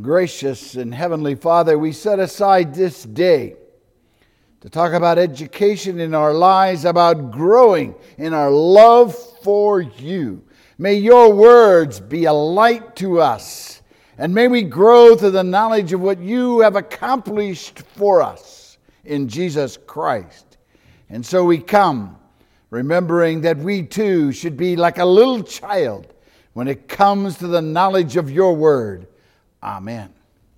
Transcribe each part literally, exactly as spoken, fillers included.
Gracious and Heavenly Father, we set aside this day to talk about education in our lives, about growing in our love for you. May your words be a light to us, and may we grow to the knowledge of what you have accomplished for us in Jesus Christ. And so we come, remembering that we too should be like a little child when it comes to the knowledge of your word. Amen.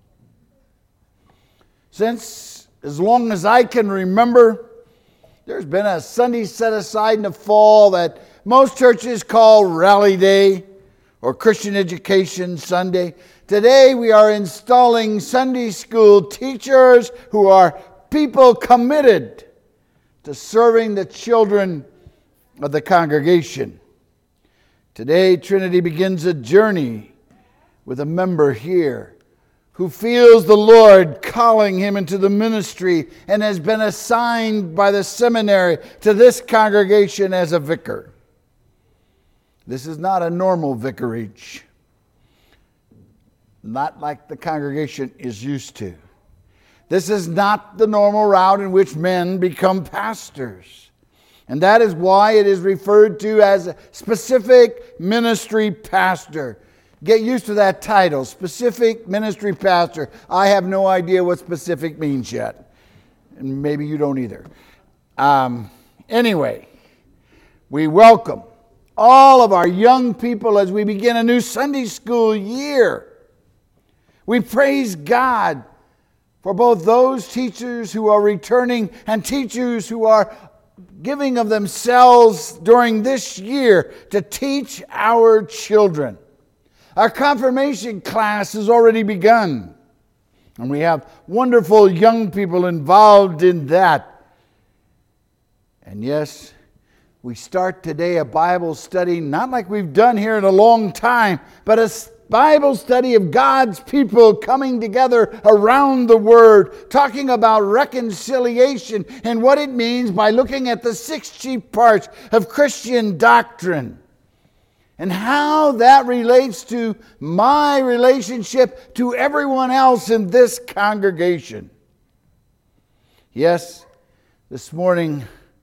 Since as long as I can remember, there's been a Sunday set aside in the fall that most churches call Rally Day or Christian Education Sunday. Today we are installing Sunday school teachers who are people committed to serving the children of the congregation. Today Trinity begins a journey with a member here who feels the Lord calling him into the ministry and has been assigned by the seminary to this congregation as a vicar. This is not a normal vicarage, not like the congregation is used to. This is not the normal route in which men become pastors. And that is why it is referred to as a specific ministry pastor. Get used to that title, specific ministry pastor. I have no idea what specific means yet. And maybe you don't either. Um, anyway, we welcome all of our young people as we begin a new Sunday school year. We praise God for both those teachers who are returning and teachers who are giving of themselves during this year to teach our children. Our confirmation class has already begun, and we have wonderful young people involved in that. And yes, we start today a Bible study, not like we've done here in a long time, but a Bible study of God's people coming together around the Word, talking about reconciliation and what it means by looking at the six chief parts of Christian doctrine, and how that relates to my relationship to everyone else in this congregation. Yes, this morning,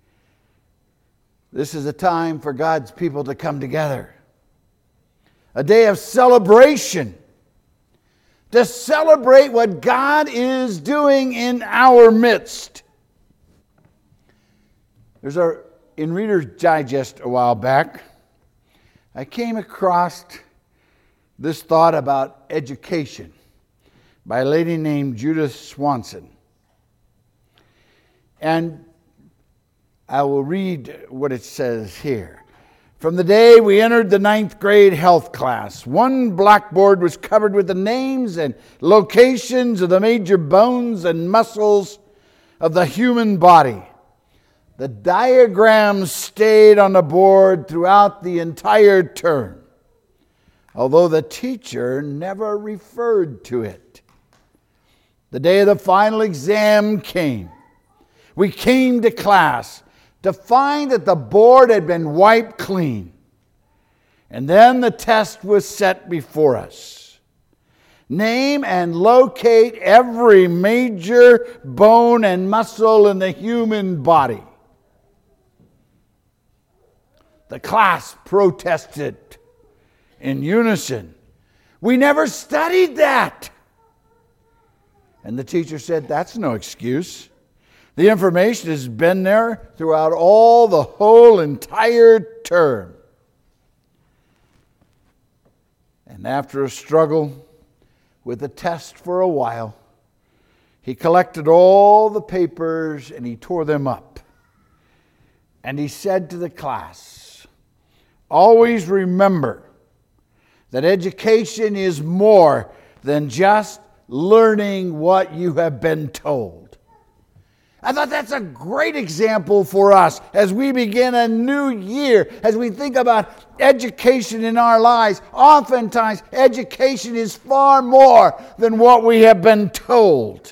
this is a time for God's people to come together. A day of celebration. To celebrate what God is doing in our midst. There's a, in Reader's Digest a while back, I came across this thought about education by a lady named Judith Swanson. And I will read what it says here. From the day we entered the ninth grade health class, one blackboard was covered with the names and locations of the major bones and muscles of the human body. The diagrams stayed on the board throughout the entire term, although the teacher never referred to it. The day of the final exam came. We came to class to find that the board had been wiped clean. And then the test was set before us. Name and locate every major bone and muscle in the human body. The class protested in unison. We never studied that. And the teacher said, that's no excuse. The information has been there throughout all the whole entire term. And after a struggle with the test for a while, he collected all the papers and he tore them up. And he said to the class, always remember that education is more than just learning what you have been told. I thought that's a great example for us as we begin a new year, as we think about education in our lives. Oftentimes, education is far more than what we have been told.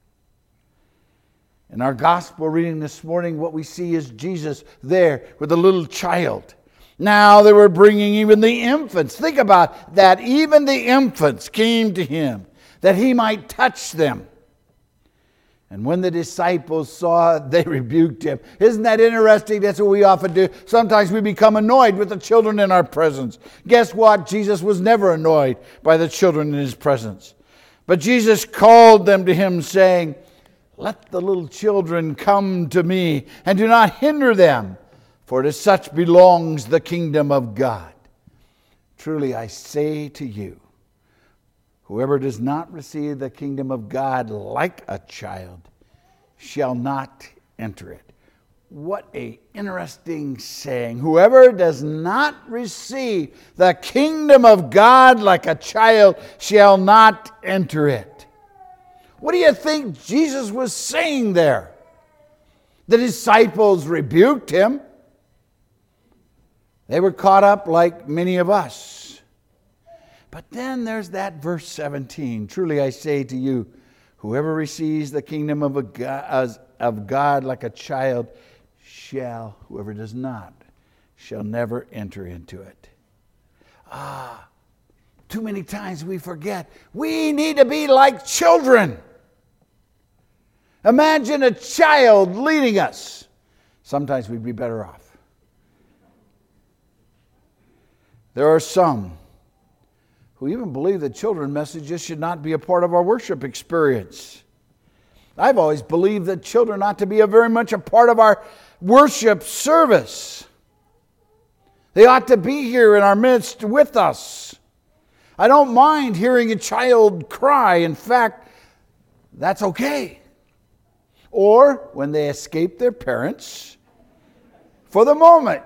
In our gospel reading this morning, what we see is Jesus there with a little child. Now they were bringing even the infants. Think about that. Even the infants came to him. that he might touch them. And when the disciples saw it, they rebuked him. Isn't that interesting? That's what we often do. Sometimes we become annoyed with the children in our presence. Guess what? Jesus was never annoyed by the children in his presence. But Jesus called them to him, saying, "Let the little children come to me, and do not hinder them, for to such belongs the kingdom of God. Truly I say to you, whoever does not receive the kingdom of God like a child shall not enter it." What an interesting saying. Whoever does not receive the kingdom of God like a child shall not enter it. What do you think Jesus was saying there? The disciples rebuked him. They were caught up like many of us. But then there's that verse seventeen. Truly I say to you, whoever receives the kingdom of, a God, of God like a child shall, whoever does not, shall never enter into it. Ah, too many times we forget. We need to be like children. Imagine a child leading us. Sometimes we'd be better off. There are some who even believe that children messages should not be a part of our worship experience. I've always believed that children ought to be a very much a part of our worship service. They ought to be here in our midst with us. I don't mind hearing a child cry. In fact, that's okay. Or when they escape their parents for the moment.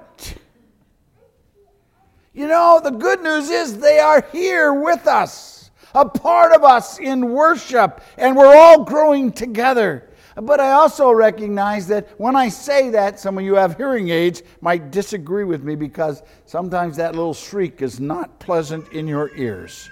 You know, the good news is they are here with us, a part of us in worship, and we're all growing together. But I also recognize that when I say that, some of you have hearing aids might disagree with me because sometimes that little shriek is not pleasant in your ears.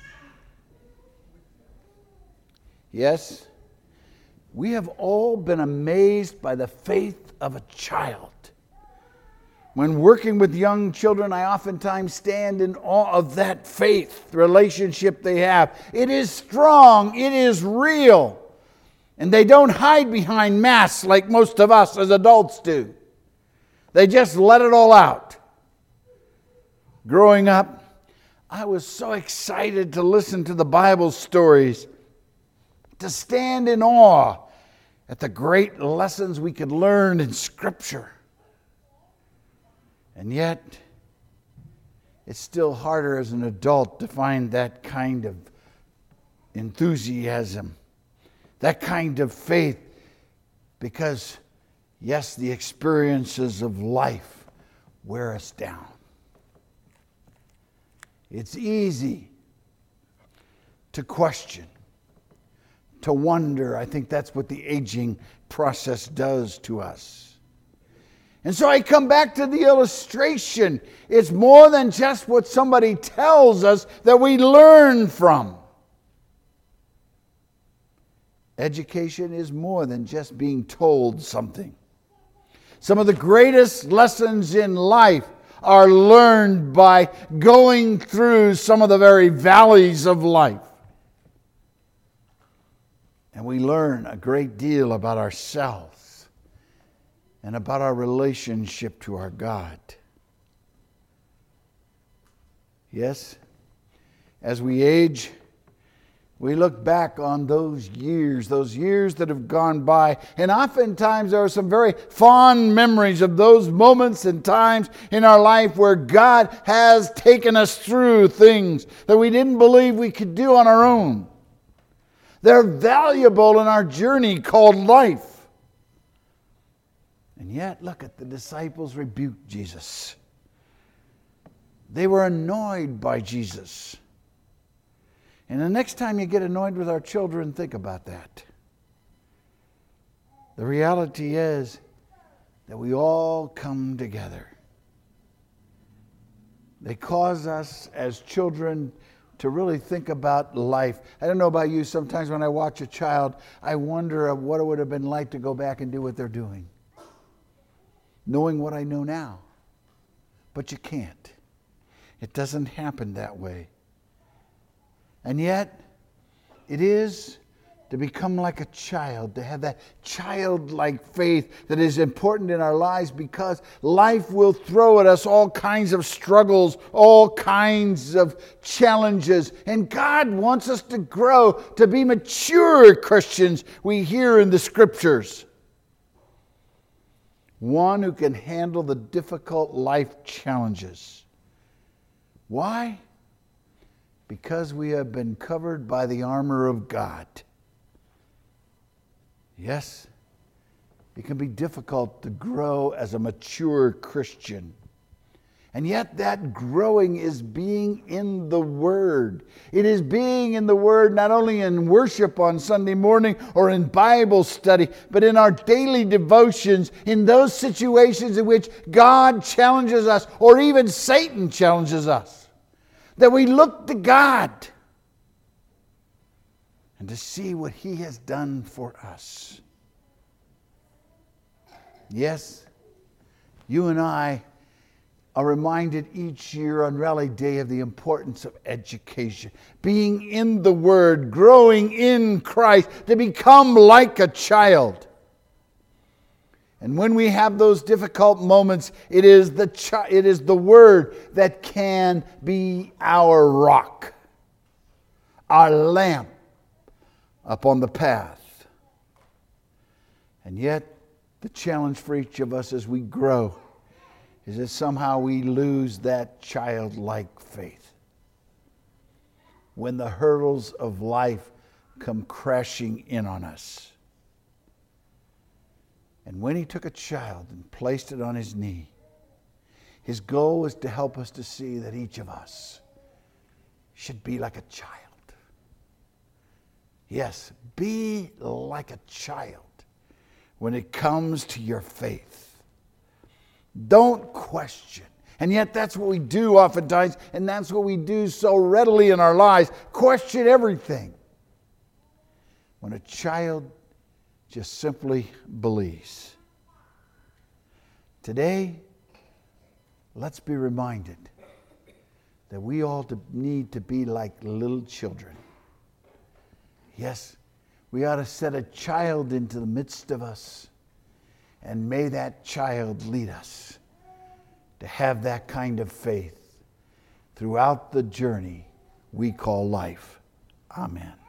Yes, we have all been amazed by the faith of a child. When working with young children, I oftentimes stand in awe of that faith relationship they have. It is strong. It is real. And they don't hide behind masks like most of us as adults do. They just let it all out. Growing up, I was so excited to listen to the Bible stories, to stand in awe at the great lessons we could learn in Scripture. And yet, it's still harder as an adult to find that kind of enthusiasm, that kind of faith, because, yes, the experiences of life wear us down. It's easy to question, to wonder. I think that's what the aging process does to us. And so I come back to the illustration. It's more than just what somebody tells us that we learn from. Education is more than just being told something. Some of the greatest lessons in life are learned by going through some of the very valleys of life. And we learn a great deal about ourselves and about our relationship to our God. Yes, as we age, we look back on those years, those years that have gone by, and oftentimes there are some very fond memories of those moments and times in our life where God has taken us through things that we didn't believe we could do on our own. They're valuable in our journey called life. And yet, look at the disciples rebuked Jesus. They were annoyed by Jesus. And the next time you get annoyed with our children, think about that. The reality is that we all come together. They cause us as children to really think about life. I don't know about you, sometimes when I watch a child, I wonder what it would have been like to go back and do what they're doing. Knowing what I know now. But you can't. It doesn't happen that way. And yet, it is to become like a child, to have that childlike faith that is important in our lives, because life will throw at us all kinds of struggles, all kinds of challenges. And God wants us to grow, to be mature Christians, we hear in the Scriptures. One who can handle the difficult life challenges. Why? Because we have been covered by the armor of God. Yes, it can be difficult to grow as a mature Christian. And yet that growing is being in the Word. It is being in the Word not only in worship on Sunday morning or in Bible study, but in our daily devotions, in those situations in which God challenges us or even Satan challenges us. That we look to God and to see what He has done for us. Yes, you and I are reminded each year on Rally Day of the importance of education. Being in the Word, growing in Christ, to become like a child. And when we have those difficult moments, it is the chi- it is the Word that can be our rock, our lamp upon the path. And yet, the challenge for each of us as we grow is that somehow we lose that childlike faith. When the hurdles of life come crashing in on us. And when He took a child and placed it on His knee, His goal was to help us to see that each of us should be like a child. Yes, be like a child when it comes to your faith. Don't question. And yet that's what we do oftentimes, and that's what we do so readily in our lives. Question everything. When a child just simply believes. Today, let's be reminded that we all need to be like little children. Yes, we ought to set a child into the midst of us, and may that child lead us to have that kind of faith throughout the journey we call life. Amen.